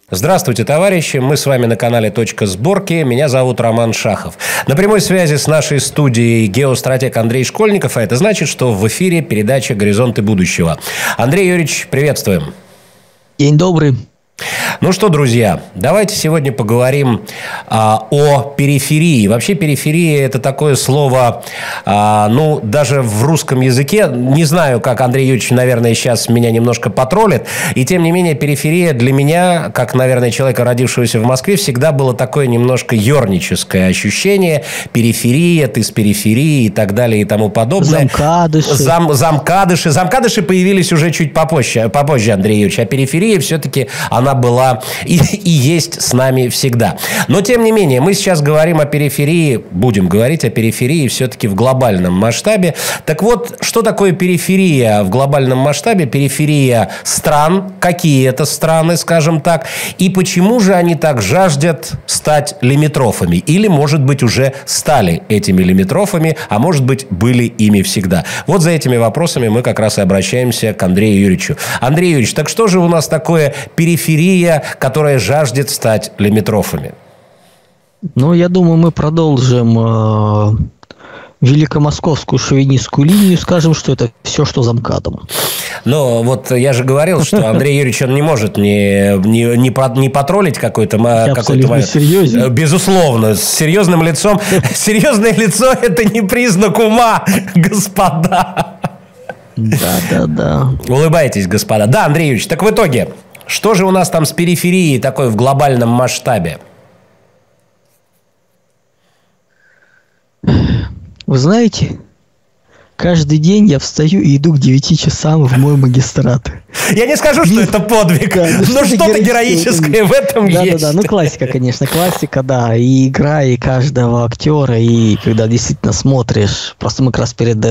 Здравствуйте, товарищи! Мы с вами на канале «Точка сборки». Меня зовут Роман Шахов. На прямой связи с нашей студией геостратег Андрей Школьников, а это значит, что в эфире передача «Горизонты будущего». Андрей Юрьевич, приветствуем. День добрый. Ну что, друзья, давайте сегодня поговорим о периферии. Вообще периферия – это такое слово, даже в русском языке, не знаю, как Андрей Юрьевич, наверное, сейчас меня немножко потроллит, и тем не менее периферия для меня, как, наверное, человека, родившегося в Москве, всегда было такое немножко ерническое ощущение. Периферия, ты с периферии и так далее и тому подобное. Замкадыши. Замкадыши появились уже чуть попозже, Андрей Юрьевич, а периферия все-таки, она была и есть с нами всегда. Но, тем не менее, мы сейчас говорим о периферии, будем говорить о периферии все-таки в глобальном масштабе. Так вот, что такое периферия в глобальном масштабе? Периферия стран, какие это страны, скажем так, и почему же они так жаждут стать лимитрофами? Или, может быть, уже стали этими лимитрофами, а может быть, были ими всегда? Вот за этими вопросами мы как раз и обращаемся к Андрею Юрьевичу. Андрей Юрьевич, так что же у нас такое периферия, которая жаждет стать лимитрофами? Я думаю, мы продолжим великомосковскую шовинистскую линию, скажем, что это все, что за МКАДом. Но вот я же говорил, что Андрей Юрьевич, он не может не потроллить какой-то момент. Серьезен. Безусловно, с серьезным лицом. Серьезное лицо – это не признак ума, господа. Да. Улыбайтесь, господа. Да, Андрей Юрьевич, так в итоге, что же у нас там с периферией такой в глобальном масштабе? Вы знаете, каждый день я встаю и иду к 9 часам в мой магистрат. Я не скажу, что это подвиг, но что-то героическое в этом есть. Да. Классика, конечно, да. И игра, и каждого актера, и когда действительно смотришь, просто мы как раз перед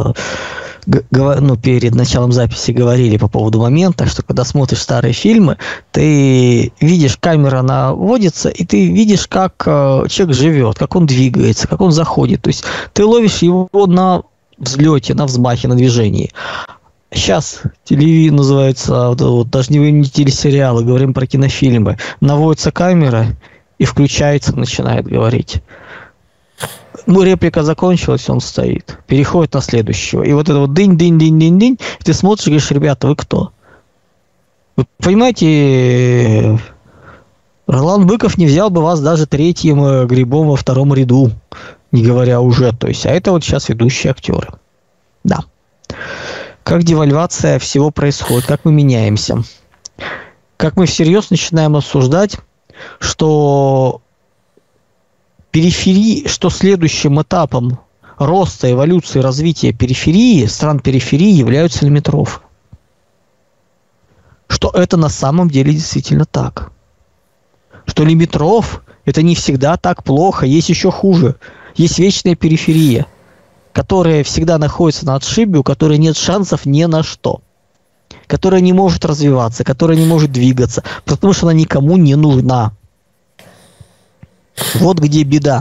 началом записи говорили по поводу момента, что когда смотришь старые фильмы, ты видишь, камера наводится, и ты видишь, как человек живет, как он двигается, как он заходит. То есть ты ловишь его на взлете, на взмахе, на движении. Сейчас называется, даже не телесериалы, говорим про кинофильмы. Наводится камера и включается, начинает говорить. Реплика закончилась, он стоит. Переходит на следующего. И вот это вот дынь-дынь-дынь-дынь-дынь. И ты смотришь и говоришь: ребята, вы кто? Вы понимаете, Ролан Быков не взял бы вас даже третьим грибом во втором ряду. Не говоря уже. То есть, а это вот сейчас ведущие актеры. Да. Как девальвация всего происходит, как мы меняемся. Как мы всерьез начинаем обсуждать, что что следующим этапом роста, эволюции, развития периферии, стран периферии являются лимитрофы. Что это на самом деле действительно так. Что лимитроф – это не всегда так плохо, есть еще хуже. Есть вечная периферия, которая всегда находится на отшибе, у которой нет шансов ни на что. Которая не может развиваться, которая не может двигаться, потому что она никому не нужна. Вот где беда.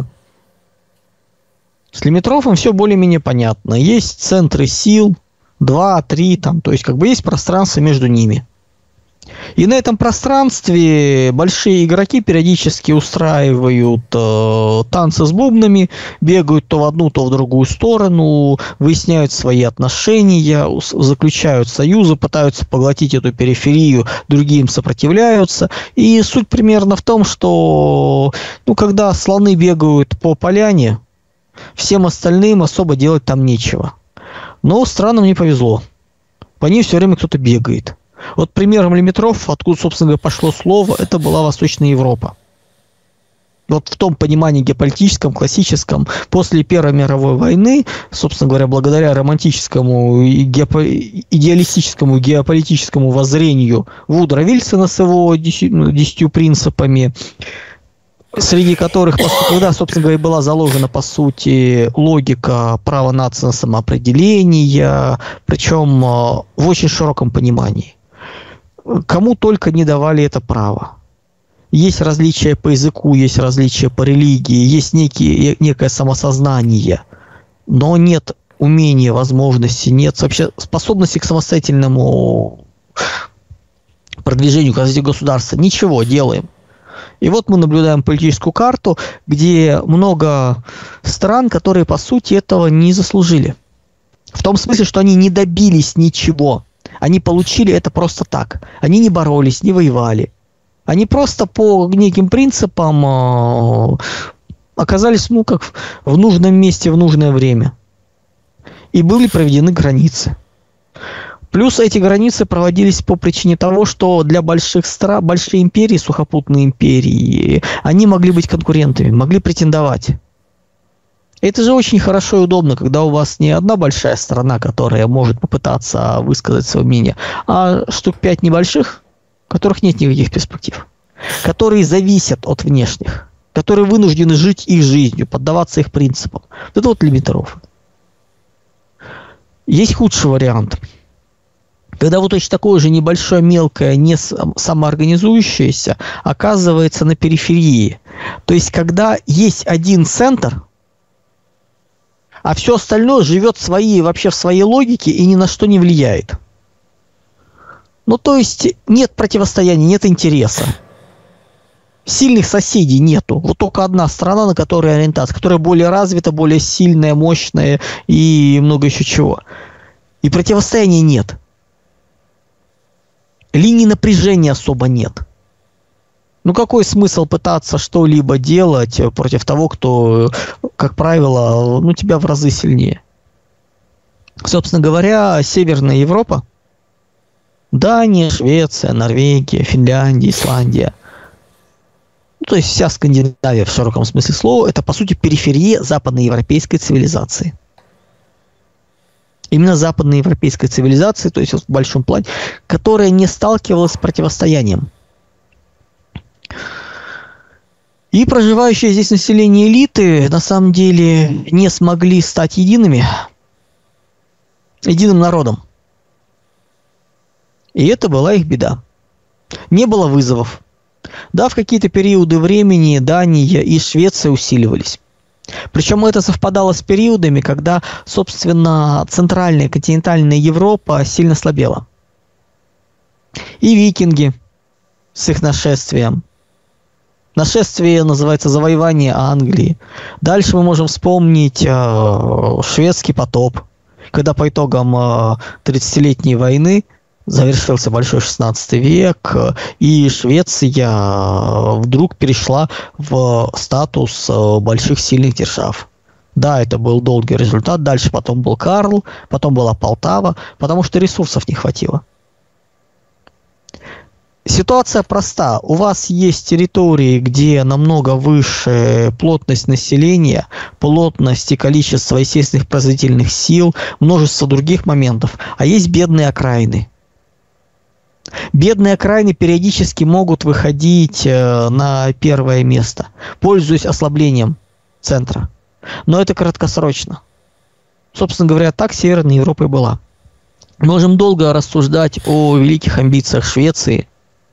С лимитрофом все более-менее понятно. Есть центры сил, 2-3, то есть есть пространство между ними. И на этом пространстве большие игроки периодически устраивают танцы с бубнами, бегают то в одну, то в другую сторону, выясняют свои отношения, заключают союзы, пытаются поглотить эту периферию, другие им сопротивляются. И суть примерно в том, что когда слоны бегают по поляне, всем остальным особо делать там нечего. Но странам не повезло. По ней все время кто-то бегает. Вот примером лимитров, откуда, собственно говоря, пошло слово, это была Восточная Европа. Вот в том понимании геополитическом, классическом, после Первой мировой войны, собственно говоря, благодаря романтическому и идеалистическому геополитическому воззрению Вудро Вильсона с его 10 принципами, среди которых, когда, собственно говоря, была заложена, по сути, логика права нации на самоопределение, причем в очень широком понимании. Кому только не давали это право. Есть различия по языку, есть различия по религии, есть некое самосознание, но нет умения, возможности, нет вообще способности к самостоятельному продвижению к развитию государства. Ничего, делаем. И вот мы наблюдаем политическую карту, где много стран, которые, по сути, этого не заслужили. В том смысле, что они не добились ничего. Они получили это просто так. Они не боролись, не воевали. Они просто по неким принципам оказались, как в нужном месте в нужное время. И были проведены границы. Плюс эти границы проводились по причине того, что для больших стран, большие империи, сухопутные империи, они могли быть конкурентами, могли претендовать. Это же очень хорошо и удобно, когда у вас не одна большая страна, которая может попытаться высказать свое мнение, а штук 5 небольших, у которых нет никаких перспектив, которые зависят от внешних, которые вынуждены жить их жизнью, поддаваться их принципам. Вот это вот лимитрофы. Есть худший вариант. Когда вот точно такое же небольшое, мелкое, не самоорганизующееся оказывается на периферии. То есть, когда есть один центр, а все остальное живет вообще в своей логике и ни на что не влияет. Ну, то есть, нет противостояния, нет интереса. Сильных соседей нету. Вот только одна страна, на которой ориентация, которая более развита, более сильная, мощная и много еще чего. И противостояния нет. Линии напряжения особо нет. Ну какой смысл пытаться что-либо делать против того, кто, как правило, тебя в разы сильнее? Собственно говоря, Северная Европа, Дания, Швеция, Норвегия, Финляндия, Исландия, то есть вся Скандинавия в широком смысле слова, это по сути периферия западноевропейской цивилизации. Именно западноевропейской цивилизации, то есть в большом плане, которая не сталкивалась с противостоянием. И проживающее здесь население элиты на самом деле не смогли стать единым народом. И это была их беда. Не было вызовов. Да, в какие-то периоды времени Дания и Швеция усиливались. Причем это совпадало с периодами, когда, собственно, центральная континентальная Европа сильно слабела. И викинги с их нашествием. Нашествие называется завоевание Англии. Дальше мы можем вспомнить шведский потоп, когда по итогам 30-летней войны завершился большой 16 век, и Швеция вдруг перешла в статус больших сильных держав. Да, это был долгий результат. Дальше потом был Карл, потом была Полтава, потому что ресурсов не хватило. Ситуация проста. У вас есть территории, где намного выше плотность населения, плотность и количество естественных производительных сил, множество других моментов, а есть бедные окраины. Бедные окраины периодически могут выходить на первое место, пользуясь ослаблением центра. Но это краткосрочно. Собственно говоря, так Северная Европа и была. Можем долго рассуждать о великих амбициях Швеции,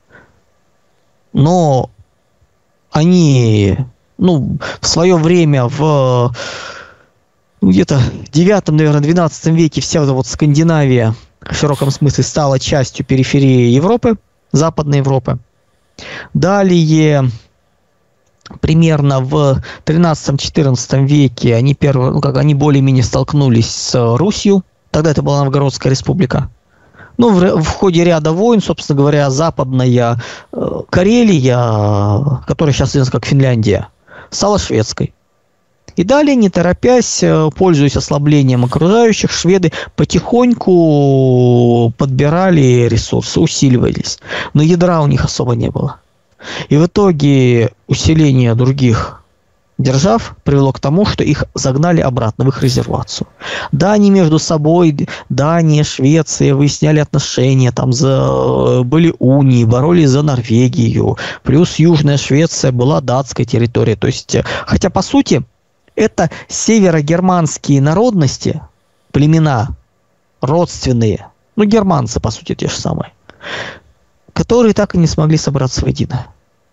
но они, в свое время, в где-то 9, наверное, 12 веке вся вот Скандинавия в широком смысле стала частью периферии Европы, Западной Европы. Далее, примерно в 13-14 веке они более-менее столкнулись с Русью. Тогда это была Новгородская республика. В ходе ряда войн, собственно говоря, Западная Карелия, которая сейчас известна как Финляндия, стала шведской. И далее, не торопясь, пользуясь ослаблением окружающих, шведы потихоньку подбирали ресурсы, усиливались. Но ядра у них особо не было. И в итоге усиление других держав привело к тому, что их загнали обратно в их резервацию. Да, они между собой, Дания, Швеция, выясняли отношения, были унии, боролись за Норвегию, плюс Южная Швеция была датской территорией. То есть, хотя по сути, это северогерманские народности, племена, родственные, германцы, по сути, те же самые, которые так и не смогли собраться воедино.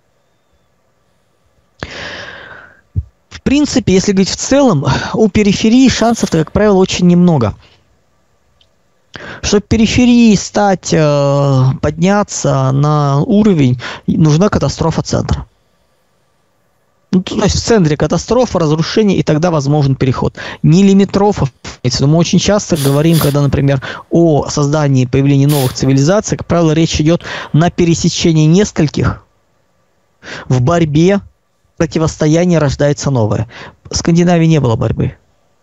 В принципе, если говорить в целом, у периферии шансов-то, как правило, очень немного. Чтобы периферии стать, подняться на уровень, нужна катастрофа центра. Ну, то есть в центре катастрофа, разрушение, и тогда возможен переход. Не лимитрофов. Но мы очень часто говорим, когда, например, о создании, появлении новых цивилизаций, как правило, речь идет на пересечении нескольких. В борьбе, противостояние рождается новое. В Скандинавии не было борьбы.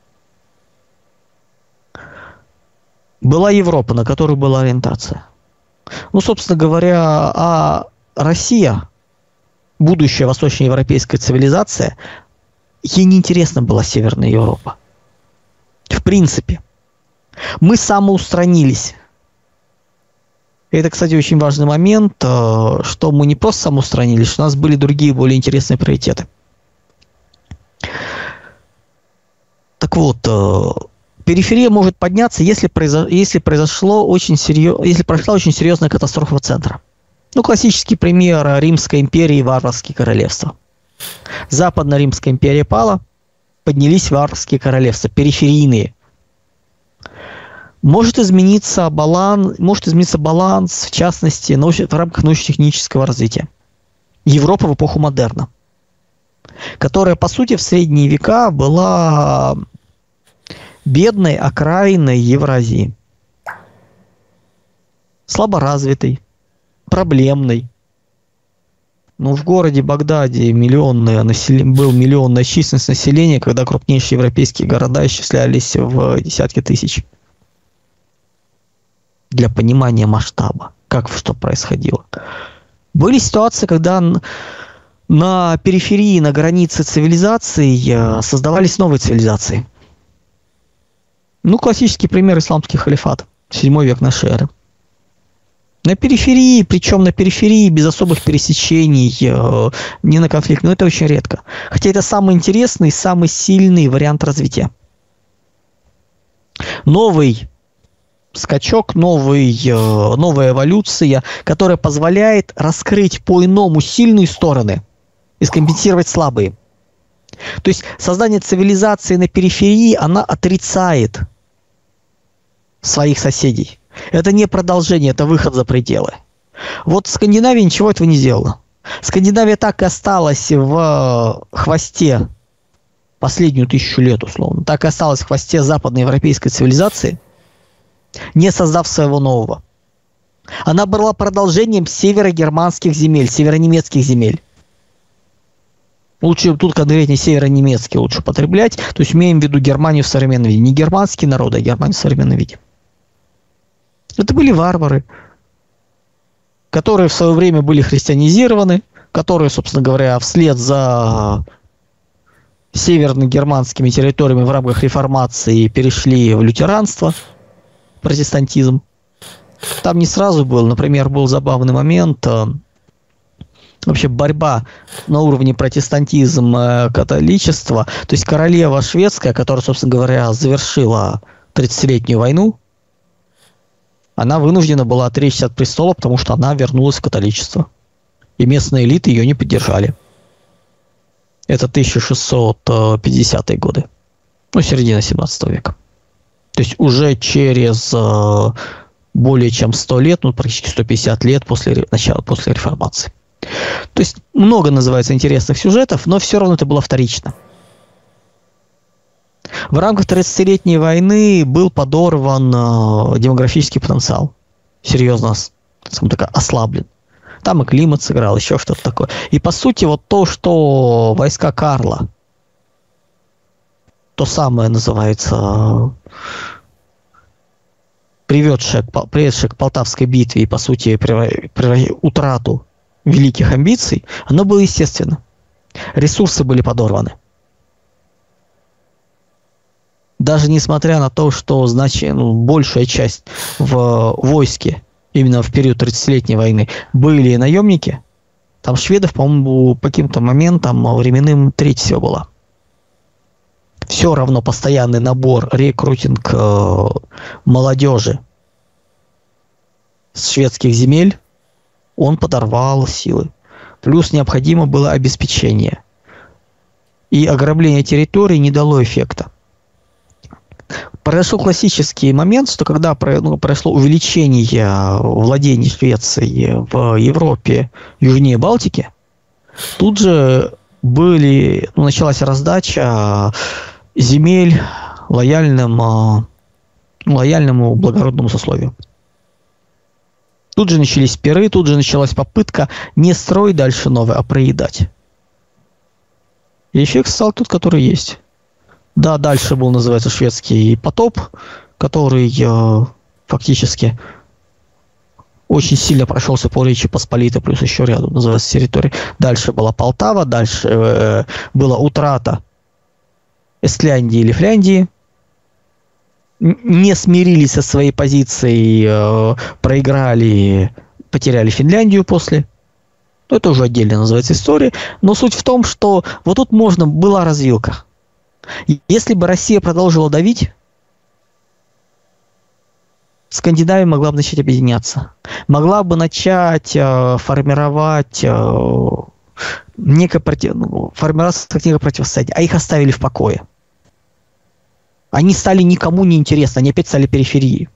Была Европа, на которую была ориентация. Ну, собственно говоря, а Россия, будущая восточноевропейская цивилизация, ей неинтересна была Северная Европа. В принципе. Мы самоустранились. Это, кстати, очень важный момент, что мы не просто самоустранились, что у нас были другие, более интересные приоритеты. Так вот, периферия может подняться, если прошла очень серьезная катастрофа центра. Ну, классический пример: Римская империя и варварские королевства. Западная Римская империя пала, поднялись варварские королевства, периферийные. Может измениться баланс, в частности, в рамках научно-технического развития. Европа в эпоху модерна, которая, по сути, в средние века была бедной окраиной Евразии. Слаборазвитой, проблемной. Ну, в городе Багдаде был миллионная численность населения, когда крупнейшие европейские города исчислялись в десятки тысяч. Для понимания масштаба, что происходило. Были ситуации, когда на периферии, на границе цивилизаций создавались новые цивилизации. Ну, классический пример — исламский халифат, 7 век нашей эры. На периферии, причем на периферии без особых пересечений, не на конфликт, но это очень редко. Хотя это самый интересный, самый сильный вариант развития. Новый скачок, новая эволюция, которая позволяет раскрыть по-иному сильные стороны и скомпенсировать слабые. То есть создание цивилизации на периферии, она отрицает своих соседей. Это не продолжение, это выход за пределы. Вот Скандинавия ничего этого не сделала. Скандинавия так и осталась в хвосте последнюю 1000 лет, условно. Так и осталась в хвосте западноевропейской цивилизации, не создав своего нового. Она была продолжением северогерманских земель, северонемецких земель. Лучше тут конкретнее северонемецкий лучше употреблять. То есть имеем в виду Германию в современном виде. Не германские народы, а Германию в современном виде. Это были варвары, которые в свое время были христианизированы, которые, собственно говоря, вслед за северно-германскими территориями в рамках реформации перешли в лютеранство, протестантизм. Там не сразу был. Например, был забавный момент. Вообще борьба на уровне протестантизм-католичества. То есть королева шведская, которая, собственно говоря, завершила 30-летнюю войну, она вынуждена была отречься от престола, потому что она вернулась в католичество. И местные элиты ее не поддержали. Это 1650-е годы. Ну, середина 17 века. То есть уже через более чем 100 лет, ну, практически 150 лет после реформации. То есть много называется интересных сюжетов, но все равно это было вторично. В рамках 30-летней войны был подорван демографический потенциал. Серьезно, скажем так, ослаблен. Там и климат сыграл, еще что-то такое. И по сути вот то, что войска Карла, то самое называется, приведшее к Полтавской битве и по сути утрату великих амбиций, оно было естественно. Ресурсы были подорваны. Даже несмотря на то, что большая часть в войске именно в период 30-летней войны были наемники, там шведов, по-моему, по каким-то моментам временным треть всего была. Все равно постоянный набор, рекрутинг молодежи с шведских земель, он подорвал силы. Плюс необходимо было обеспечение. И ограбление территории не дало эффекта. Произошел классический момент, что когда произошло увеличение владений Швеции в Европе южнее Балтики, тут же началась раздача земель лояльному благородному сословию. Тут же начались пиры, тут же началась попытка не строить дальше новое, а проедать. И эффект стал тот, который есть. Да, дальше был, называется, шведский потоп, который фактически очень сильно прошелся по Речи Посполитой, плюс еще рядом, называется, территория. Дальше была Полтава, дальше была утрата Эстляндии или Фляндии. Не смирились со своей позицией, проиграли, потеряли Финляндию после. Это уже отдельно называется история. Но суть в том, что вот тут была развилка. Если бы Россия продолжила давить, Скандинавия могла бы начать объединяться. Могла бы начать формировать некое противостояние, а их оставили в покое. Они стали никому не интересны, они опять стали периферией.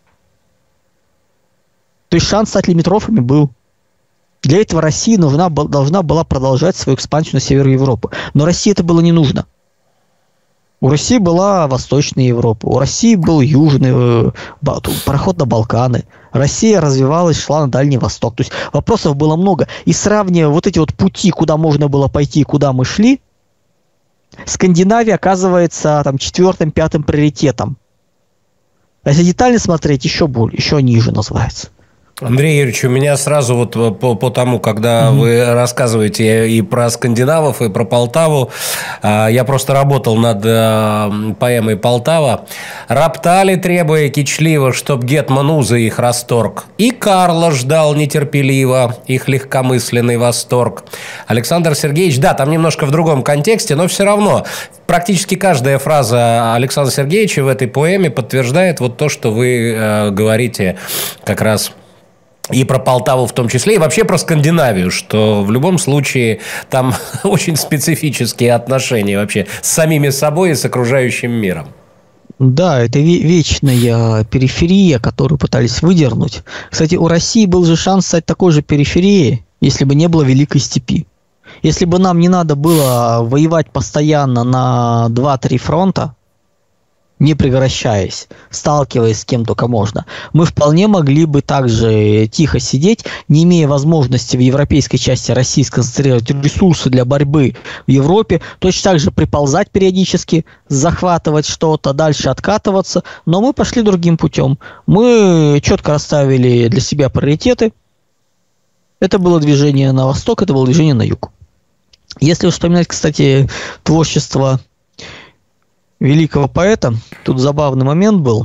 То есть шанс стать лимитрофами был. Для этого Россия должна была продолжать свою экспансию на север Европы. Но России это было не нужно. У России была Восточная Европа, у России был Южный проход на Балканы. Россия развивалась, шла на Дальний Восток. То есть вопросов было много. И сравнивая вот эти вот пути, куда можно было пойти, куда мы шли, Скандинавия оказывается там 4-5 приоритетом. А если детально смотреть, еще ниже называется. Андрей Юрьевич, у меня сразу вот по тому, когда вы рассказываете и про скандинавов, и про Полтаву, я просто работал над поэмой «Полтава». «Роптали, требуя кичливо, чтоб гетман узы их расторг, и Карла ждал нетерпеливо их легкомысленный восторг». Александр Сергеевич, да, там немножко в другом контексте, но все равно практически каждая фраза Александра Сергеевича в этой поэме подтверждает вот то, что вы говорите как раз и про Полтаву в том числе, и вообще про Скандинавию, что в любом случае там очень специфические отношения вообще с самими собой и с окружающим миром. Да, это вечная периферия, которую пытались выдернуть. Кстати, у России был же шанс стать такой же периферией, если бы не было Великой Степи. Если бы нам не надо было воевать постоянно на 2-3 фронта, не прекращаясь, сталкиваясь с кем только можно, мы вполне могли бы также тихо сидеть, не имея возможности в европейской части России сконцентрировать ресурсы для борьбы в Европе, точно так же приползать периодически, захватывать что-то, дальше откатываться, но мы пошли другим путем. Мы четко расставили для себя приоритеты. Это было движение на восток, это было движение на юг. Если вспоминать, кстати, творчество великого поэта, тут забавный момент был.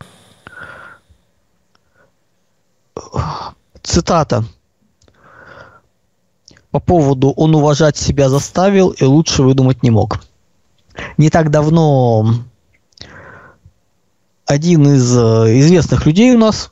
Цитата по поводу «он уважать себя заставил и лучше выдумать не мог». Не так давно один из известных людей у нас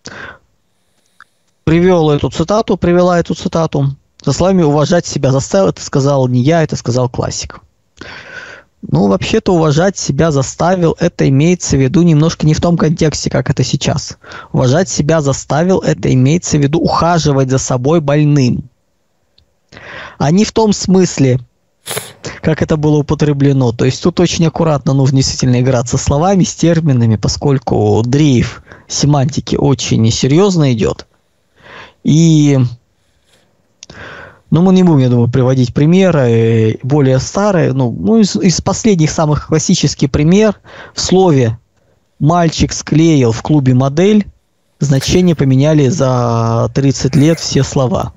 привела эту цитату со словами «уважать себя заставил». Это сказал не я, это сказал классик. Ну, вообще-то уважать себя заставил, это имеется в виду немножко не в том контексте, как это сейчас. Уважать себя заставил, это имеется в виду ухаживать за собой больным. А не в том смысле, как это было употреблено. То есть тут очень аккуратно нужно действительно играть со словами, с терминами, поскольку дрейф семантики очень серьезно идет. И... мы не будем, я думаю, приводить примеры более старые. Из последних самых классический пример. В слове «мальчик склеил в клубе модель» значение поменяли за 30 лет все слова.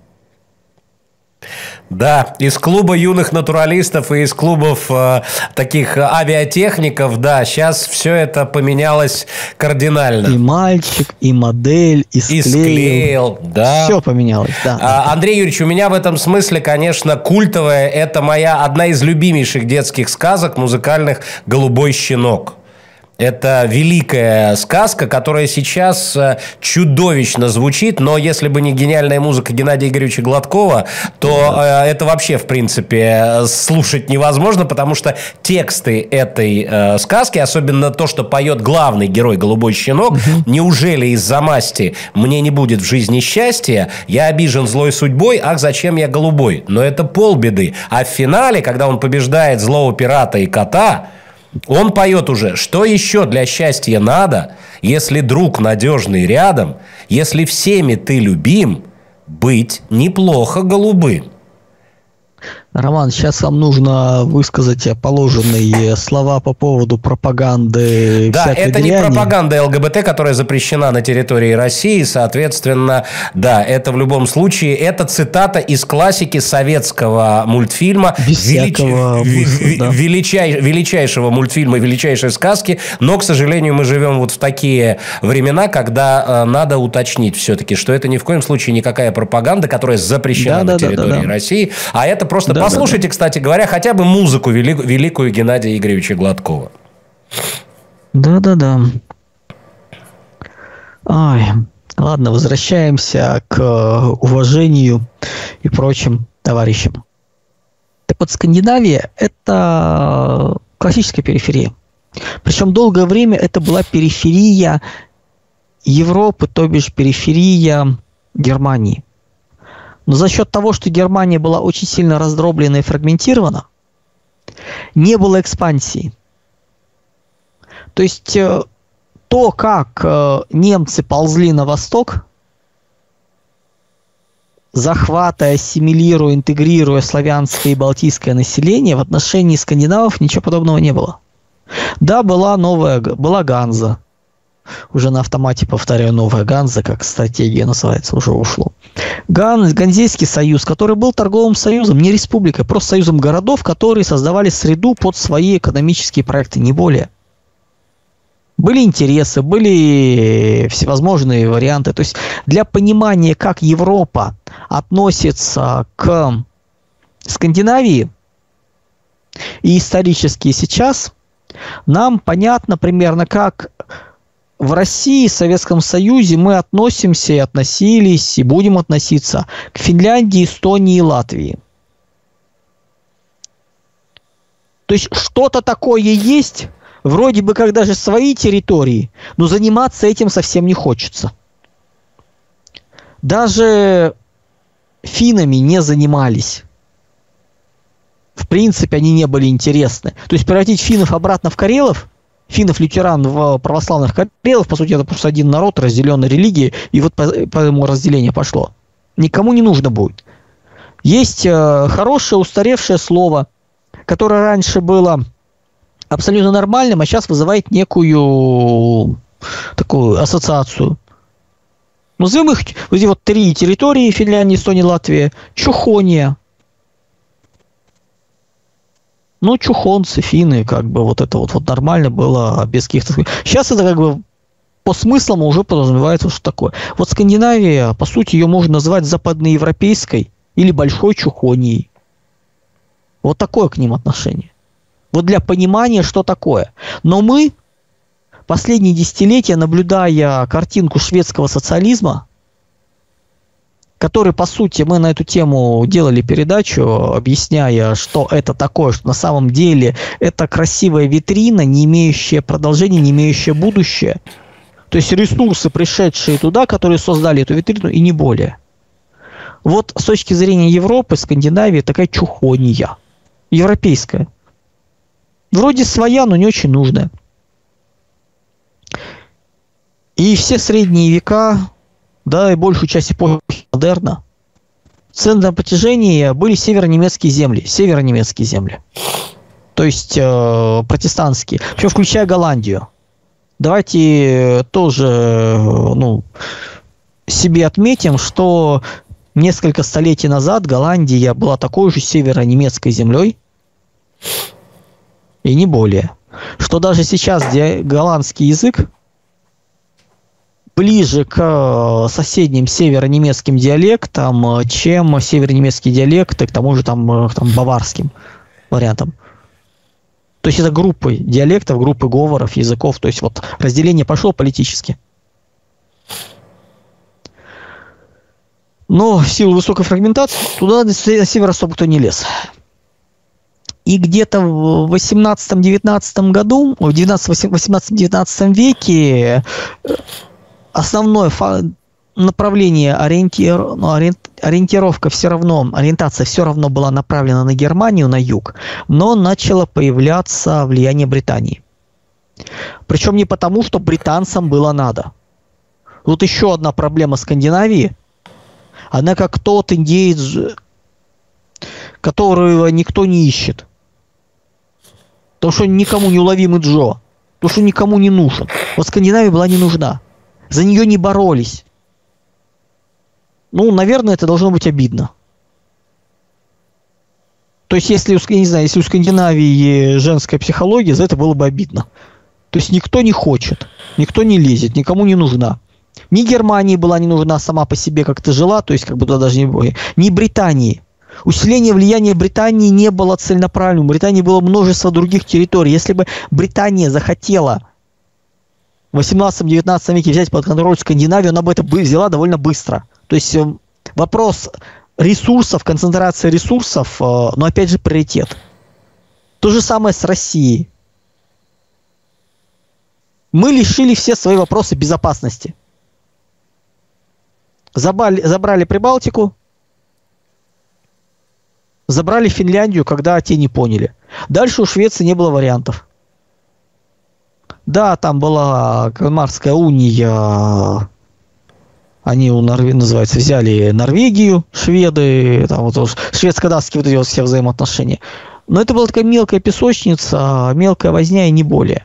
Да, из клуба юных натуралистов и из клубов таких авиатехников, да, сейчас все это поменялось кардинально. И мальчик, и модель, и склеил. Да. Все поменялось, да. Андрей Юрьевич, у меня в этом смысле, конечно, культовая, это моя одна из любимейших детских сказок музыкальных «Голубой щенок». Это великая сказка, которая сейчас чудовищно звучит, но если бы не гениальная музыка Геннадия Игоревича Гладкова, то это вообще, в принципе, слушать невозможно, потому что тексты этой сказки, особенно то, что поет главный герой «Голубой щенок», неужели из-за масти «мне не будет в жизни счастья, я обижен злой судьбой, ах, зачем я голубой?» Но это полбеды. А в финале, когда он побеждает злого пирата и кота, он поет уже, что еще для счастья надо, если друг надежный рядом, если всеми ты любим, быть неплохо голубым. Роман, сейчас вам нужно высказать положенные слова по поводу пропаганды. Да, это дряни. Не пропаганда ЛГБТ, которая запрещена на территории России. Соответственно, да, это в любом случае, это цитата из классики советского мультфильма. Величайшего мультфильма, величайшей сказки. Но, к сожалению, мы живем вот в такие времена, когда надо уточнить все-таки, что это ни в коем случае никакая пропаганда, которая запрещена на территории России. А это просто... Послушайте, кстати говоря, хотя бы музыку великую Геннадия Игоревича Гладкова. Да. Ой, ладно, возвращаемся к уважению и прочим товарищам. Так вот, Скандинавия – это классическая периферия. Причем долгое время это была периферия Европы, то бишь периферия Германии. Но за счет того, что Германия была очень сильно раздроблена и фрагментирована, не было экспансии. То есть то, как немцы ползли на восток, захватывая, ассимилируя, интегрируя славянское и балтийское население, в отношении скандинавов ничего подобного не было. Да, была Ганза. Уже на автомате повторяю, новая Ганза, как стратегия называется, уже ушло. Ганзейский союз, который был торговым союзом, не республикой, просто союзом городов, которые создавали среду под свои экономические проекты, не более. Были интересы, были всевозможные варианты. То есть для понимания, как Европа относится к Скандинавии и исторически сейчас, нам понятно примерно, как в России, в Советском Союзе мы относимся и относились, и будем относиться к Финляндии, Эстонии и Латвии. То есть что-то такое есть, вроде бы как даже свои территории, но заниматься этим совсем не хочется. Даже финнами не занимались. В принципе, они не были интересны. То есть превратить финнов обратно в карелов, финнов-лютеран в православных карелов, по сути, это просто один народ, разделенный религией, и вот по этому разделению пошло. Никому не нужно будет. Есть хорошее устаревшее слово, которое раньше было абсолютно нормальным, а сейчас вызывает некую такую ассоциацию. Назовем их вот эти вот три территории: Финляндия, Эстония, Латвия. Чухония. Ну, чухонцы, финны, как бы вот это вот нормально было, без каких-то... Сейчас это как бы по смыслам уже подразумевается, что такое. Вот Скандинавия, по сути, ее можно назвать западноевропейской или большой Чухонией. Вот такое к ним отношение. Вот для понимания, что такое. Но мы последние десятилетия, наблюдая картинку шведского социализма, который, по сути, мы на эту тему делали передачу, объясняя, что это такое, что на самом деле это красивая витрина, не имеющая продолжения, не имеющая будущее. То есть ресурсы, пришедшие туда, которые создали эту витрину, и не более. Вот с точки зрения Европы, Скандинавии, такая чухония. Европейская. Вроде своя, но не очень нужная. И все средние века, да, и большую часть эпохи модерна, центром притяжения были северонемецкие земли. То есть протестантские, причем включая Голландию. Давайте тоже себе отметим, что несколько столетий назад Голландия была такой же северонемецкой землей, и не более. Что даже сейчас, где голландский язык ближе к соседним северонемецким диалектам, чем северонемецкие диалекты к тому же там баварским вариантам. То есть это группы диалектов, группы говоров, языков. То есть вот разделение пошло политически. Но в силу высокой фрагментации туда на север особо кто не лез. И где-то в 18-19 году, в 18-19 веке основное направление ориентировка все равно, ориентация все равно была направлена на Германию, на юг, но начало появляться влияние Британии. Причем не потому, что британцам было надо. Тут еще одна проблема Скандинавии. Она как тот индеец, которого никто не ищет. Потому что никому не уловимый Джо. Потому что никому не нужен. Вот Скандинавия была не нужна. За нее не боролись. Ну, наверное, это должно быть обидно. То есть, если у Скандинавии женская психология, за это было бы обидно. То есть, никто не хочет, никто не лезет, никому не нужна. Ни Германии была не нужна сама по себе, как-то жила, то есть, как бы туда даже не было. Ни Британии. Усиление влияния Британии не было целенаправленным. У Британии было множество других территорий. Если бы Британия захотела в 18-19 веке взять под контроль Скандинавию, она бы это взяла довольно быстро. То есть вопрос ресурсов, концентрация ресурсов, но опять же приоритет. То же самое с Россией. Мы лишили все свои вопросы безопасности. Забрали Прибалтику, забрали Финляндию, когда те не поняли. Дальше у Швеции не было вариантов. Да, там была Кальмарская уния, они называется, взяли Норвегию, шведы, там вот шведско-датские вот эти вот все взаимоотношения. Но это была такая мелкая песочница, мелкая возня и не более.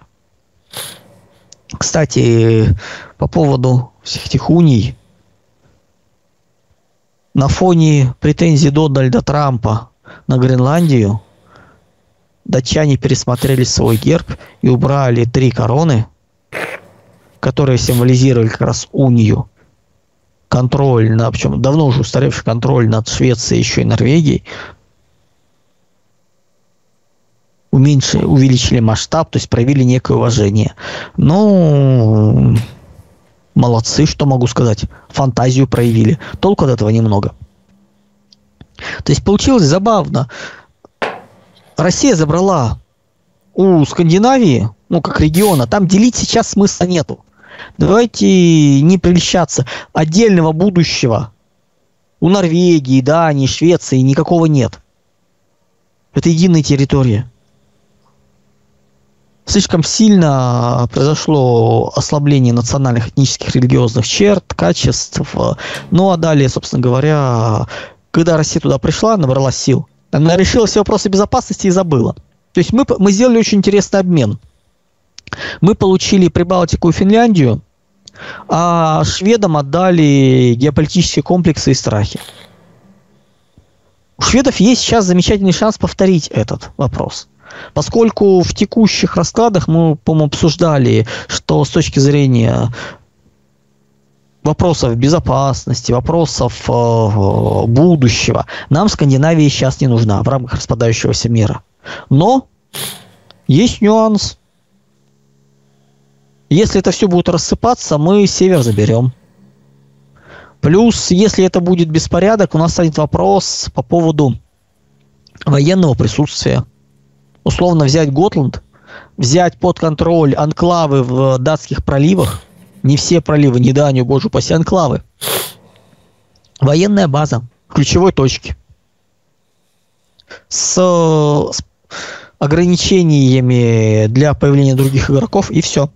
Кстати, по поводу всех этих уний, на фоне претензий Дональда Трампа на Гренландию, датчане пересмотрели свой герб и убрали 3 короны, которые символизировали как раз унию, контроль, причем давно уже устаревший контроль над Швецией, еще и Норвегией. Увеличили масштаб, то есть проявили некое уважение. Ну, молодцы, что могу сказать. Фантазию проявили. Толку от этого немного. То есть получилось забавно. Россия забрала у Скандинавии, ну, как региона, там делить сейчас смысла нету. Давайте не прельщаться. Отдельного будущего у Норвегии, Дании, Швеции никакого нет. Это единая территория. Слишком сильно произошло ослабление национальных, этнических, религиозных черт, качеств. Ну, а далее, собственно говоря, когда Россия туда пришла, набрала сил, она решила все вопросы безопасности и забыла. То есть мы сделали очень интересный обмен. Мы получили Прибалтику и Финляндию, а шведам отдали геополитические комплексы и страхи. У шведов есть сейчас замечательный шанс повторить этот вопрос. Поскольку в текущих раскладах мы, по-моему, обсуждали, что с точки зрения вопросов безопасности, вопросов будущего, нам Скандинавия сейчас не нужна в рамках распадающегося мира. Но есть нюанс. Если это все будет рассыпаться, мы север заберем. Плюс, если это будет беспорядок, у нас станет вопрос по поводу военного присутствия. Условно взять Готланд, взять под контроль анклавы в датских проливах, не все проливы, не Данию, боже упаси, анклавы. Военная база в ключевой точке. С ограничениями для появления других игроков, и все.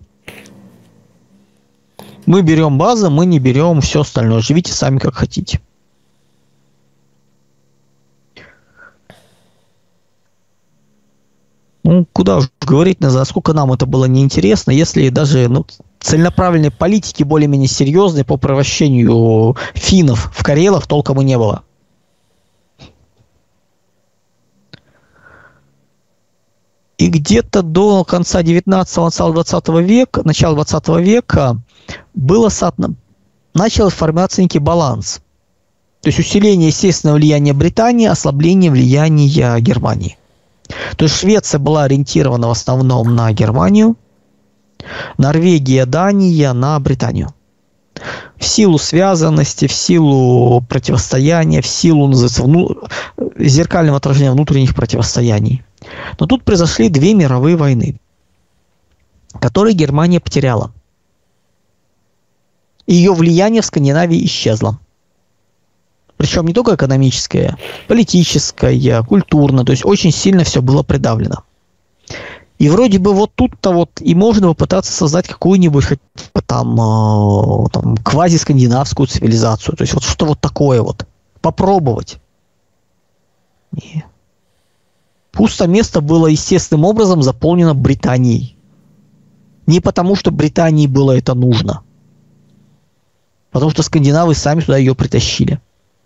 Мы берем базу, мы не берем все остальное. Живите сами как хотите. Ну, куда уж говорить, насколько нам это было неинтересно, если даже целенаправленной политики более-менее серьезной по превращению финнов в карелов толком и не было. И где-то до конца 19-го, начала 20 века, начала 20 века начал формироваться некий баланс. То есть усиление естественного влияния Британии, ослабление влияния Германии. То есть Швеция была ориентирована в основном на Германию, Норвегия, Дания на Британию. В силу связанности, в силу противостояния, в силу, называется, зеркального отражения внутренних противостояний. Но тут произошли две мировые войны, которые Германия потеряла. Ее влияние в Скандинавии исчезло. Причем не только экономическое, политическое, культурное. То есть очень сильно все было придавлено. И вроде бы вот тут-то вот и можно попытаться создать какую-нибудь там квази-скандинавскую цивилизацию. То есть вот что вот такое вот. Попробовать. И пустое место было естественным образом заполнено Британией. Не потому, что Британии было это нужно. Потому что скандинавы сами туда ее притащили.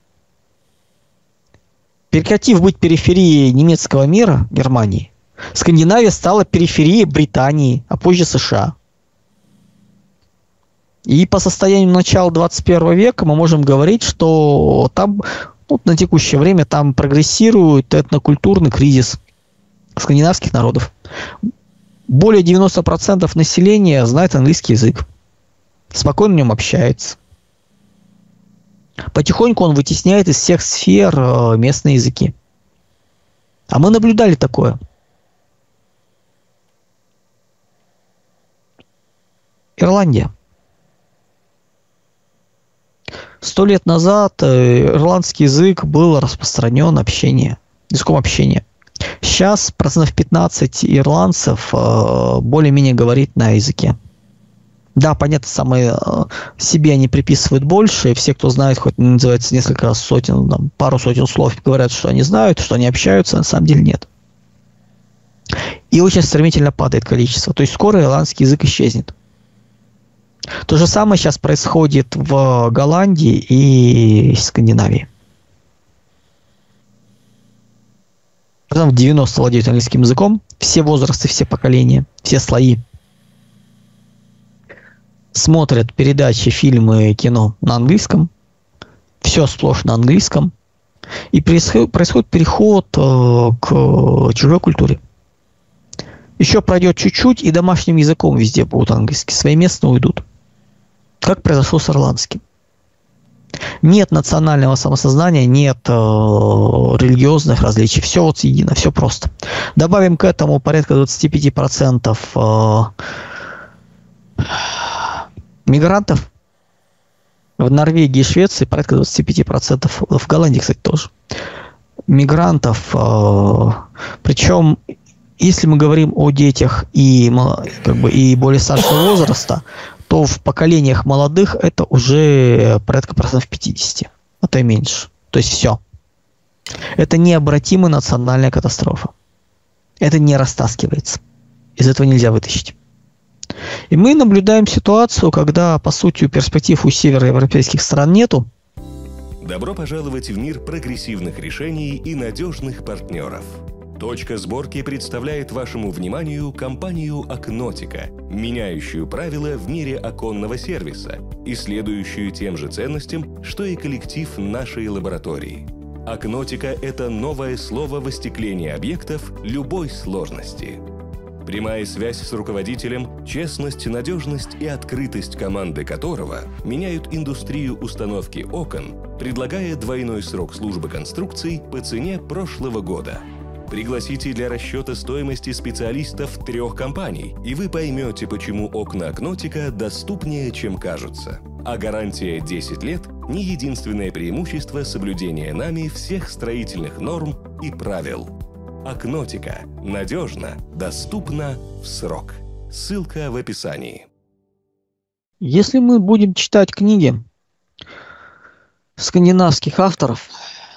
Прекратив быть периферией немецкого мира, Германии, Скандинавия стала периферией Британии, а позже США. И по состоянию начала 21 века мы можем говорить, что там на текущее время там прогрессирует этнокультурный кризис скандинавских народов. Более 90% населения знает английский язык, спокойно в нем общается. Потихоньку он вытесняет из всех сфер местные языки. А мы наблюдали такое. Ирландия. 100 лет назад ирландский язык был распространен языком общения. Сейчас 15% ирландцев более-менее говорит на языке. Да, понятно, себе они приписывают больше, и все, кто знает, хоть называется несколько сотен, там, пару сотен слов, говорят, что они знают, что они общаются, на самом деле нет. И очень стремительно падает количество. То есть скоро ирландский язык исчезнет. То же самое сейчас происходит в Голландии и Скандинавии. Там в 90 владеют английским языком, все возрасты, все поколения, все слои. Смотрят передачи, фильмы, кино на английском, все сплошь на английском, и происходит переход к чужой культуре. Еще пройдет чуть-чуть, и домашним языком везде будут английский, свои местные уйдут. Как произошло с ирландским. Нет национального самосознания, нет религиозных различий, все вот едино, все просто. Добавим к этому порядка 25% мигрантов в Норвегии и Швеции, порядка 25%, в Голландии, кстати, тоже. Мигрантов, причем, если мы говорим о детях и более старшего возраста, то в поколениях молодых это уже порядка 50%, а то и меньше. То есть все. Это необратимая национальная катастрофа. Это не растаскивается. Из этого нельзя вытащить. И мы наблюдаем ситуацию, когда, по сути, перспектив у североевропейских стран нету. Добро пожаловать в мир прогрессивных решений и надежных партнеров. Точка сборки представляет вашему вниманию компанию Акнотика, меняющую правила в мире оконного сервиса и следующую тем же ценностям, что и коллектив нашей лаборатории. Акнотика – это новое слово в остеклении объектов любой сложности. Прямая связь с руководителем, честность, надежность и открытость команды которого меняют индустрию установки окон, предлагая двойной срок службы конструкций по цене прошлого года. Пригласите для расчета стоимости специалистов 3 компаний, и вы поймете, почему окна Акнотика доступнее, чем кажутся. А гарантия 10 лет – не единственное преимущество соблюдения нами всех строительных норм и правил. Акнотика. Надежно, доступно, в срок. Ссылка в описании. Если мы будем читать книги скандинавских авторов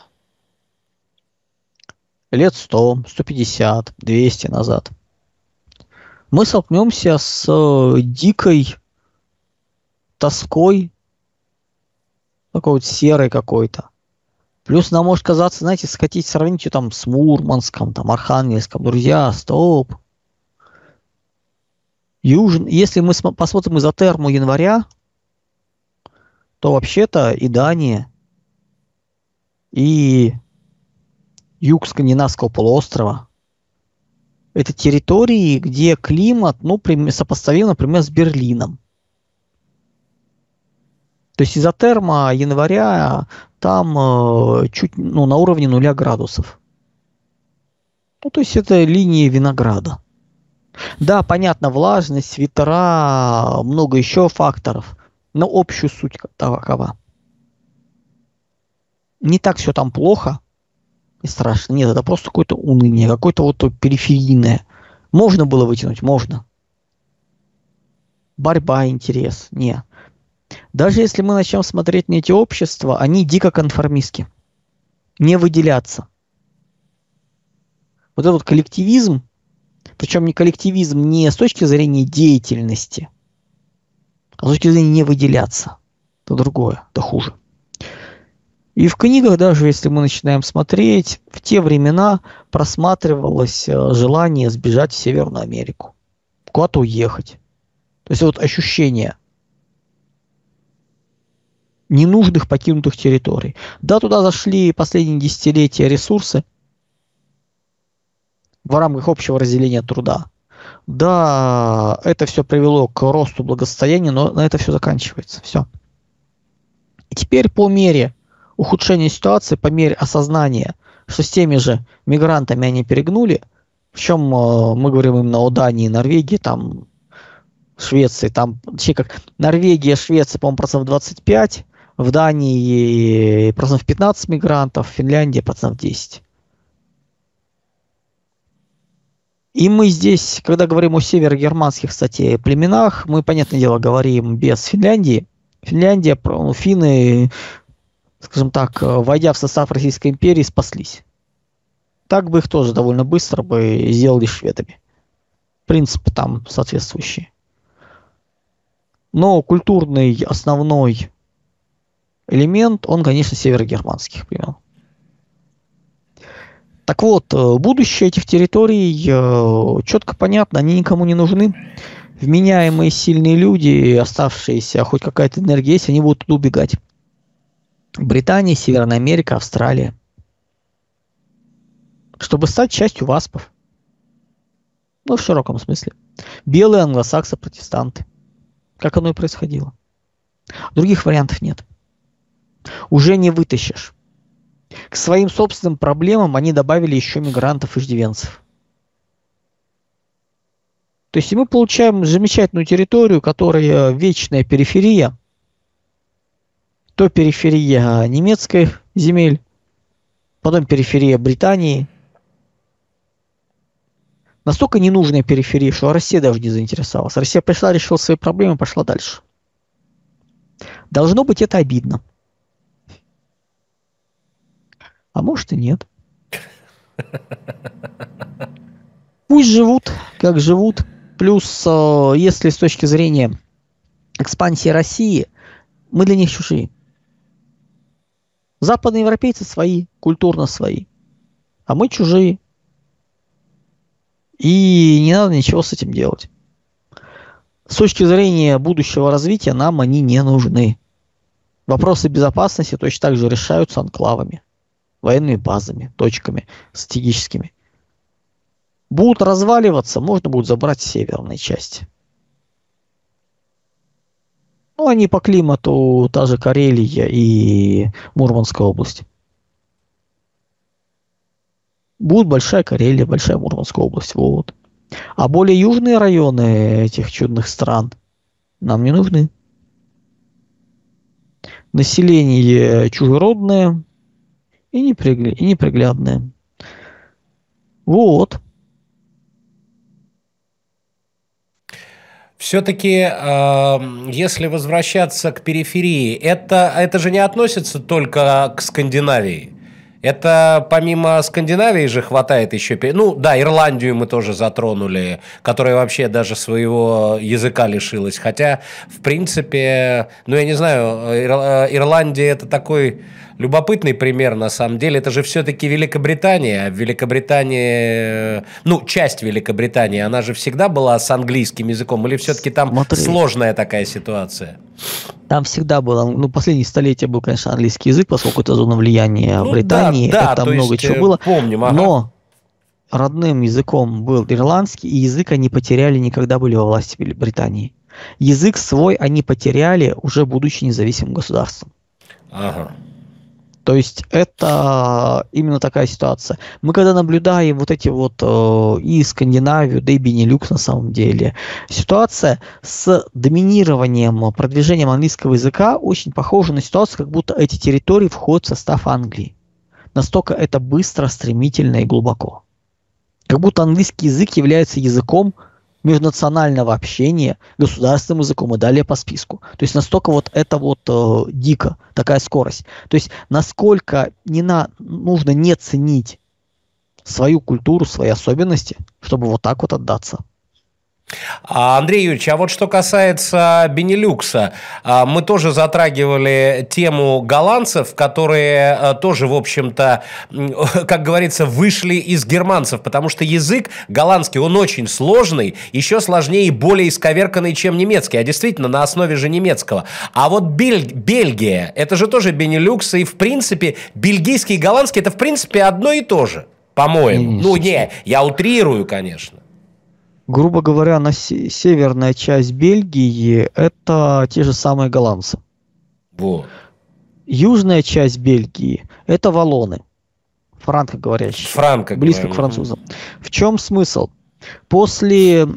лет 100, 150, 200 назад, мы столкнемся с дикой тоской, такой вот серой какой-то. Плюс нам может казаться, знаете, скатить сравнить там с Мурманском, там, Архангельском. Друзья, стоп. Если мы посмотрим изотерму января, то вообще-то и Дания, и юг скандинавского полуострова, это территории, где климат, сопоставим, например, с Берлином. То есть изотерма января там чуть на уровне 0 градусов. То есть это линии Винограда. Да, понятно, влажность, ветра, много еще факторов, но общую суть такова. Не так все там плохо и страшно. Нет, это просто какое-то уныние, какое-то вот периферийное. Можно было вытянуть? Можно. Борьба, интерес? Нет. Даже если мы начнем смотреть на эти общества, они дико конформистски. Не выделяться. Вот этот коллективизм, причем не коллективизм не с точки зрения деятельности, а с точки зрения не выделяться. Это другое, это хуже. И в книгах, даже если мы начинаем смотреть, в те времена просматривалось желание сбежать в Северную Америку. Куда-то уехать. То есть вот ощущение ненужных покинутых территорий. Да, туда зашли последние десятилетия ресурсы в рамках общего разделения труда. Да, это все привело к росту благосостояния, но на это все заканчивается. Все. И теперь по мере ухудшения ситуации, по мере осознания, что с теми же мигрантами они перегнули, причем мы говорим именно о Дании и Норвегии, там Швеции, там как Норвегия, Швеция, по-моему, 25%, в Дании 15% мигрантов, в Финляндии 10%. И мы здесь, когда говорим о северогерманских, кстати, племенах, мы, понятное дело, говорим без Финляндии. Финляндия, финны, скажем так, войдя в состав Российской империи, спаслись. Так бы их тоже довольно быстро бы сделали шведами. Принципы там соответствующие. Но культурный основной элемент, он, конечно, северогерманских племен. Так вот, будущее этих территорий четко понятно, они никому не нужны. Вменяемые сильные люди, оставшиеся, хоть какая-то энергия есть, они будут туда убегать. Британия, Северная Америка, Австралия. Чтобы стать частью васпов. В широком смысле. Белые англосаксы, протестанты. Как оно и происходило. Других вариантов нет. Уже не вытащишь. К своим собственным проблемам они добавили еще мигрантов-иждивенцев. То есть мы получаем замечательную территорию, которая вечная периферия. То периферия немецких земель, потом периферия Британии. Настолько ненужная периферия, что Россия даже не заинтересовалась. Россия пришла, решила свои проблемы, пошла дальше. Должно быть это обидно. А может и нет. Пусть живут, как живут. Плюс, если с точки зрения экспансии России, мы для них чужие. Западные европейцы свои, культурно свои. А мы чужие. И не надо ничего с этим делать. С точки зрения будущего развития нам они не нужны. Вопросы безопасности точно так же решаются анклавами, военными базами, точками стратегическими. Будут разваливаться, можно будет забрать северные части. Они по климату, та же Карелия и Мурманская область. Будет большая Карелия, большая Мурманская область. Вот. А более южные районы этих чудных стран нам не нужны. Население чужеродное и неприглядное. Вот. Все-таки, если возвращаться к периферии, это же не относится только к Скандинавии. Это помимо Скандинавии же хватает еще... Ну да, Ирландию мы тоже затронули, которая вообще даже своего языка лишилась. Хотя, в принципе, я не знаю, Ирландия это такой любопытный пример на самом деле. Это же все-таки Великобритания. Великобритания, часть Великобритании, она же всегда была с английским языком? Или все-таки там сложная такая ситуация? Там всегда было, последние столетия был, конечно, английский язык, поскольку это зона влияния Британии, да, это много есть, чего было. Помним, ага. Но родным языком был ирландский, и язык они потеряли, никогда были во власти Британии. Язык свой они потеряли, уже будучи независимым государством. Ага. То есть это именно такая ситуация. Мы когда наблюдаем вот эти вот и Скандинавию, да и Бенилюкс на самом деле, ситуация с доминированием, продвижением английского языка очень похожа на ситуацию, как будто эти территории входят в состав Англии. Настолько это быстро, стремительно и глубоко. Как будто английский язык является языком межнационального общения, государственным языком и далее по списку. То есть настолько вот это вот дико, такая скорость. То есть насколько нужно не ценить свою культуру, свои особенности, чтобы вот так вот отдаться. Андрей Юрьевич, а вот что касается Бенилюкса, мы тоже затрагивали тему голландцев, которые тоже, в общем-то, как говорится, вышли из германцев, потому что язык голландский, он очень сложный, еще сложнее и более исковерканный, чем немецкий, а действительно на основе же немецкого. А вот Бельгия, это же тоже Бенилюкс, и в принципе бельгийский и голландский это в принципе одно и то же, по-моему. Я утрирую, конечно. Грубо говоря, северная часть Бельгии – это те же самые голландцы. Вот. Южная часть Бельгии – это валлоны, франкоговорящие, близко к французам. В чем смысл? После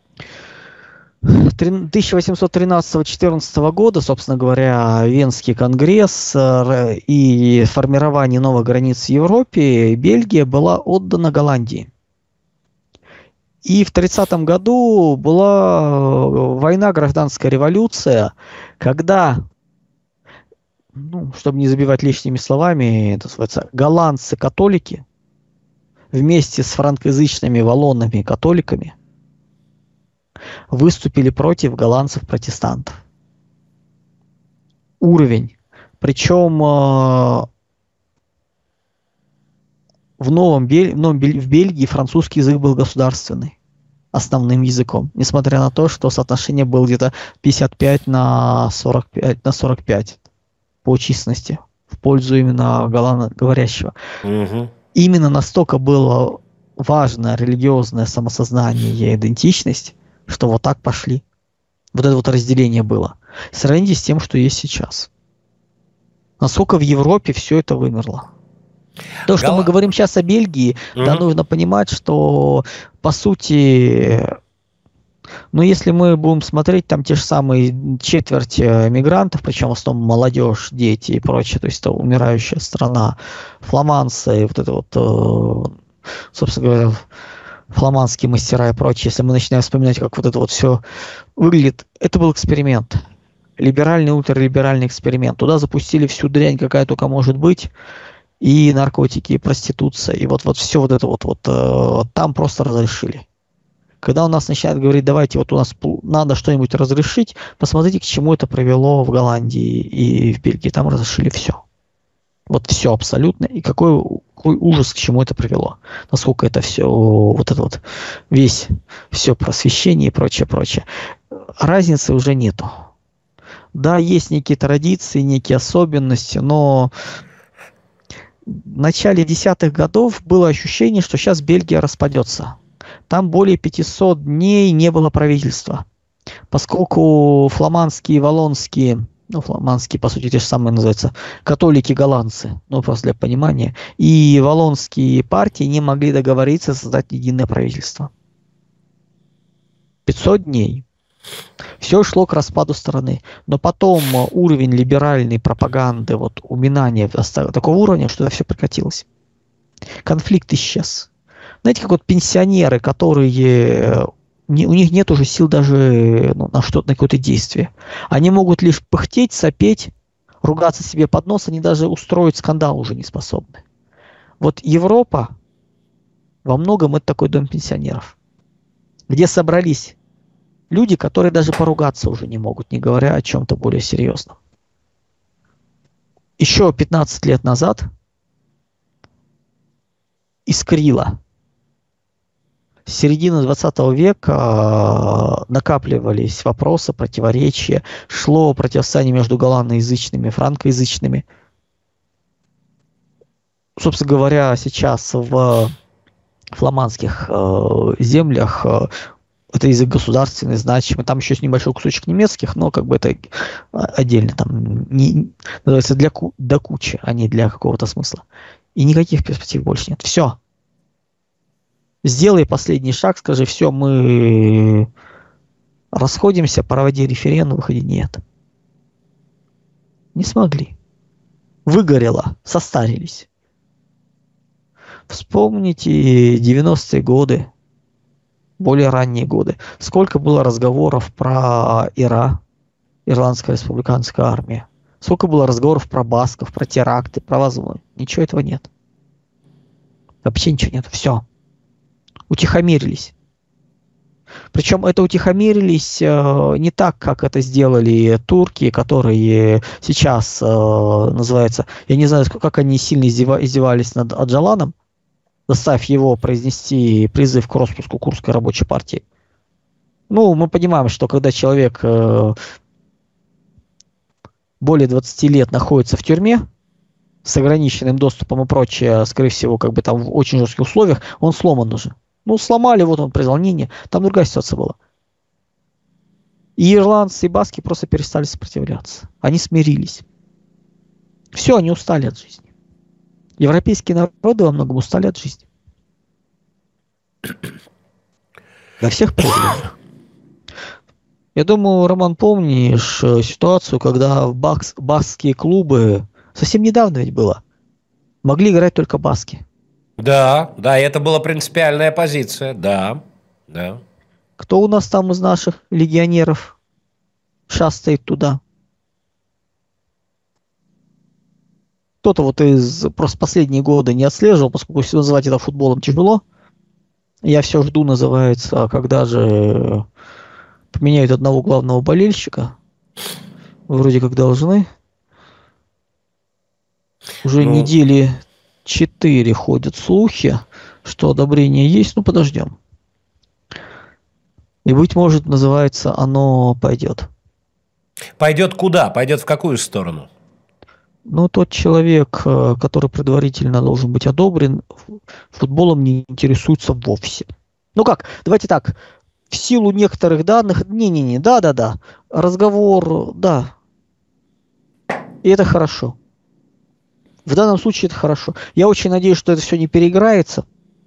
1813-14 года, собственно говоря, Венский конгресс и формирование новых границ в Европе, Бельгия была отдана Голландии. И в 30-м году была война, гражданская революция, когда, чтобы не забивать лишними словами, это называется, голландцы-католики вместе с франкоязычными валлонами-католиками выступили против голландцев-протестантов. Уровень. Причем в Бельгии французский язык был государственный, основным языком, несмотря на то, что соотношение было где-то 55 на 45 по численности, в пользу именно голландоговорящего. Угу. Именно настолько было важно религиозное самосознание и идентичность, что вот так пошли. Вот это вот разделение было. Сравните с тем, что есть сейчас. Насколько в Европе все это вымерло. То, что мы говорим сейчас о Бельгии, да, нужно понимать, что, по сути, если мы будем смотреть, там те же самые четверть мигрантов, причем в основном молодежь, дети и прочее, то есть это умирающая страна, фламандцы, вот это вот, собственно говоря, фламандские мастера и прочее, если мы начинаем вспоминать, как вот это вот все выглядит, это был эксперимент. Либеральный, ультралиберальный эксперимент. Туда запустили всю дрянь, какая только может быть. И наркотики, и проституция, и вот все вот это вот там просто разрешили. Когда у нас начинают говорить, давайте вот у нас надо что-нибудь разрешить, посмотрите, к чему это привело в Голландии и в Бельгии. Там разрешили все. Вот все абсолютно. И какой ужас, к чему это привело. Насколько это все, вот это вот, все просвещение и прочее. Разницы уже нету. Да, есть некие традиции, некие особенности, но в начале 10-х годов было ощущение, что сейчас Бельгия распадется. Там более 500 дней не было правительства. Поскольку фламандские, валлонские, фламандские, по сути, те же самые называются, католики-голландцы, просто для понимания, и валлонские партии не могли договориться создать единое правительство. 500 дней. Все шло к распаду страны. Но потом уровень либеральной пропаганды, уминания достиг такого уровня, что это все прекратилось. Конфликт исчез. Знаете, как пенсионеры, которые... у них нет уже сил даже на что-то, на какое-то действие. Они могут лишь пыхтеть, сопеть, ругаться себе под нос, они даже устроить скандал уже не способны. Вот Европа во многом это такой дом пенсионеров, где собрались люди, которые даже поругаться уже не могут, не говоря о чем-то более серьезном. Еще 15 лет назад искрило. С середины 20 века накапливались вопросы, противоречия, шло противостояние между голландоязычными и франкоязычными. Собственно говоря, сейчас в фламандских землях это язык государственный, значимый. Там еще есть небольшой кусочек немецких, но как бы это отдельно, там называется до кучи, а не для какого-то смысла. И никаких перспектив больше нет. Все. Сделай последний шаг, скажи, все, мы расходимся, проводи референдум, выходи. Нет. Не смогли. Выгорело, состарились. Вспомните 90-е годы, более ранние годы. Сколько было разговоров про ИРА, Ирландская республиканская армия. Сколько было разговоров про басков, про теракты, про возможность. Ничего этого нет. Вообще ничего нет. Все. Утихомирились. Причем это утихомирились не так, как это сделали турки, которые сейчас называется... Я не знаю, как они сильно издевались над Аджаланом, заставив его произнести призыв к распуску Курдской рабочей партии. Ну, мы понимаем, что когда человек более 20 лет находится в тюрьме, с ограниченным доступом и прочее, скорее всего, как бы там в очень жестких условиях, он сломан уже. Ну, сломали, вот он признал, не, там другая ситуация была. И ирландцы, и баски просто перестали сопротивляться. Они смирились. Все, они устали от жизни. Европейские народы во многом устали от жизни. Во всех проявлениях. Я думаю, Роман, помнишь ситуацию, когда баскские клубы, совсем недавно ведь было, могли играть только баски. Да, это была принципиальная позиция, да. Кто у нас там из наших легионеров шастает туда? Кто-то вот из просто последние годы не отслеживал, поскольку называть это футболом тяжело. Я все жду, называется, когда же поменяют одного главного болельщика. Вроде как должны. Уже недели 4 ходят слухи, что одобрение есть, подождем. И, быть может, называется, оно пойдет. Пойдет куда? Пойдет в какую сторону? Тот человек, который предварительно должен быть одобрен, футболом не интересуется вовсе. Давайте так, в силу некоторых данных, да, разговор, да, и это хорошо. В данном случае это хорошо. Я очень надеюсь, что это все не переиграется.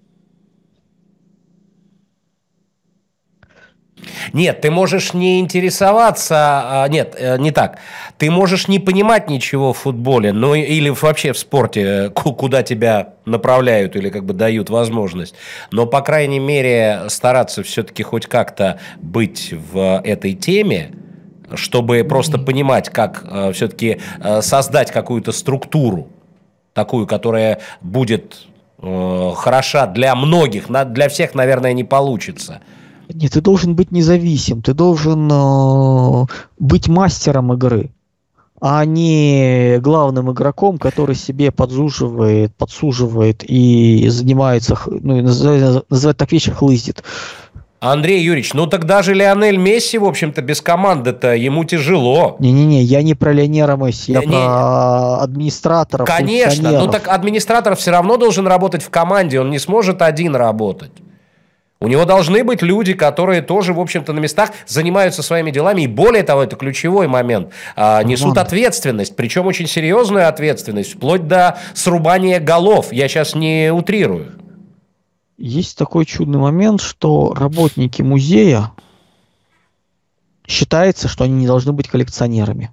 Нет, ты можешь не интересоваться, нет, не так. Ты можешь не понимать ничего в футболе, или вообще в спорте, куда тебя направляют или как бы дают возможность. Но, по крайней мере, стараться все-таки хоть как-то быть в этой теме, чтобы просто понимать, как все-таки создать какую-то структуру, такую, которая будет хороша для многих, для всех, наверное, не получится. Нет, ты должен быть независим, ты должен быть мастером игры, а не главным игроком, который себе подсуживает и занимается, называют так вещи, хлыздит. Андрей Юрьевич, так даже Лионель Месси, в общем-то, без команды-то ему тяжело. Не-не-не, я не про Лионера Месси, я про администраторов. Конечно, так администратор все равно должен работать в команде, он не сможет один работать. У него должны быть люди, которые тоже, в общем-то, на местах занимаются своими делами. И более того, это ключевой момент. Несут ответственность, причем очень серьезную ответственность, вплоть до срубания голов. Я сейчас не утрирую. Есть такой чудный момент, что работники музея считается, что они не должны быть коллекционерами.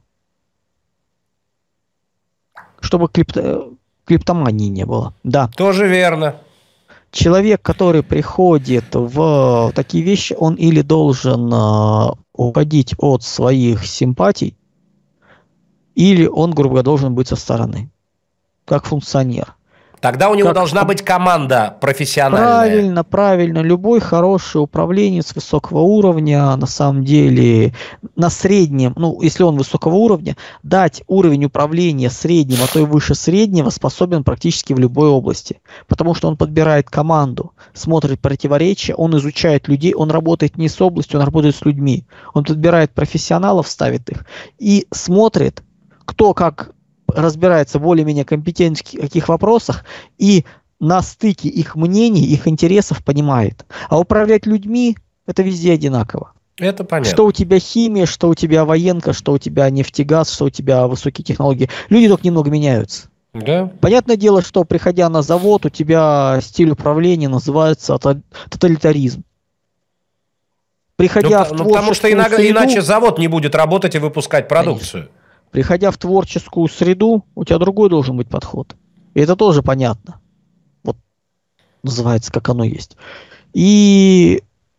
Чтобы клептомании не было. Да. Тоже верно. Человек, который приходит в такие вещи, он или должен уходить от своих симпатий, или он, грубо говоря, должен быть со стороны, как функционер. Тогда у него должна быть команда профессиональная. Правильно. Любой хороший управленец высокого уровня, на самом деле, на среднем, если он высокого уровня, дать уровень управления средним, а то и выше среднего, способен практически в любой области. Потому что он подбирает команду, смотрит противоречия, он изучает людей, он работает не с областью, он работает с людьми. Он подбирает профессионалов, ставит их и смотрит, кто как разбирается более-менее компетентно в каких вопросах, и на стыке их мнений, их интересов понимает. А управлять людьми – это везде одинаково. Это понятно. Что у тебя химия, что у тебя военка, что у тебя нефтегаз, что у тебя высокие технологии. Люди только немного меняются. Да. Понятное дело, что приходя на завод, у тебя стиль управления называется тоталитаризм. Приходя в творческую потому что среду, иначе завод не будет работать и выпускать продукцию. Конечно. Приходя в творческую среду, у тебя другой должен быть подход. И это тоже понятно. Вот называется, как оно есть. И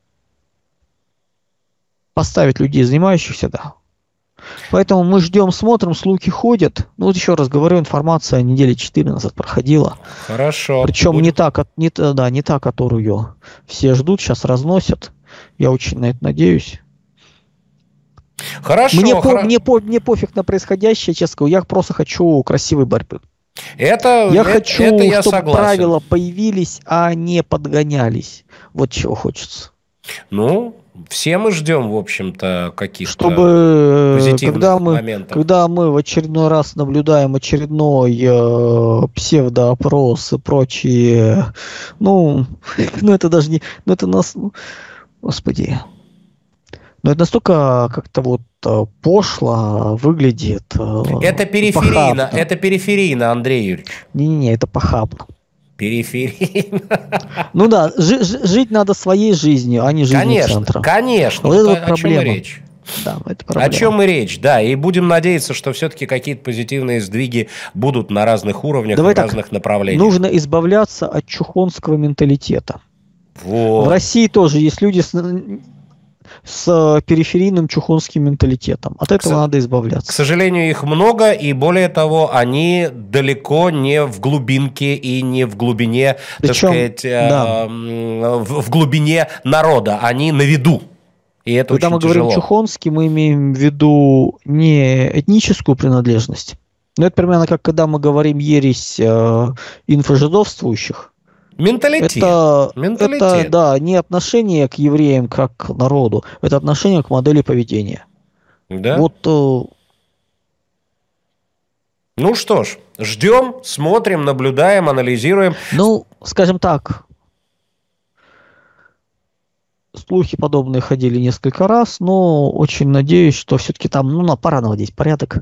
поставить людей, занимающихся, да. Поэтому мы ждем, смотрим, слухи ходят. Ну вот еще раз говорю, информация недели 4 назад проходила. Хорошо. Причем не та, которую все ждут, сейчас разносят. Я очень на это надеюсь. Хорошо. Мне пофиг на происходящее, честно говорю. Я просто хочу красивой борьбы. Я хочу, я чтобы согласен. правила появились, а не подгонялись. Вот чего хочется. Ну, все мы ждем, в общем-то, каких-то позитивных моментов. Когда мы в очередной раз наблюдаем очередной псевдоопрос и прочие, это даже не, это нас, господи, это настолько как-то вот пошло выглядит. Это периферийно, Андрей Юрьевич. Не, это похабно. Периферийно. Ну да, жить надо своей жизнью, а не жизнью центра. Конечно. Вот это о вот чем и проблема. речь. Да, это проблема. О чем и речь, да. И будем надеяться, что все-таки какие-то позитивные сдвиги будут на разных уровнях, в разных направлениях. Нужно избавляться от чухонского менталитета. Вот. В России тоже есть люди с периферийным чухонским менталитетом. От этого надо избавляться. К сожалению, их много, и более того, они далеко не в глубинке и не в глубине, причем, так сказать, в глубине народа. Они на виду. И это когда очень мы говорим чухонский, мы имеем в виду не этническую принадлежность, но это примерно как когда мы говорим ересь инфожидовствующих. Менталитет. Это, да, не отношение к евреям как к народу, это отношение к модели поведения. Да? Вот. Ну что ж, ждем, смотрим, наблюдаем, анализируем. Ну, скажем так, слухи подобные ходили несколько раз, но очень надеюсь, что все-таки там, пора наводить порядок.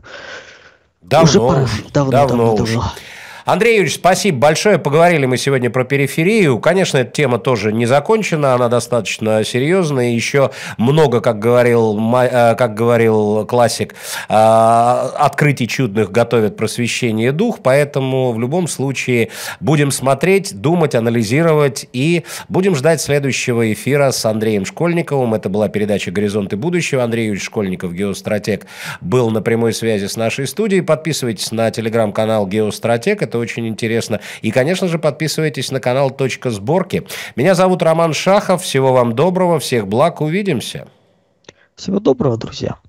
Давно. Андрей Юрьевич, спасибо большое. Поговорили мы сегодня про периферию. Конечно, эта тема тоже не закончена, она достаточно серьезная. Еще много, как говорил классик, открытий чудных готовят просвещение дух. Поэтому в любом случае будем смотреть, думать, анализировать и будем ждать следующего эфира с Андреем Школьниковым. Это была передача «Горизонты будущего». Андрей Юрьевич Школьников, геостратег, был на прямой связи с нашей студией. Подписывайтесь на телеграм-канал «Геостратег». Это очень интересно. И, конечно же, подписывайтесь на канал «Точка сборки». Меня зовут Роман Шахов. Всего вам доброго, всех благ. Увидимся. Всего доброго, друзья.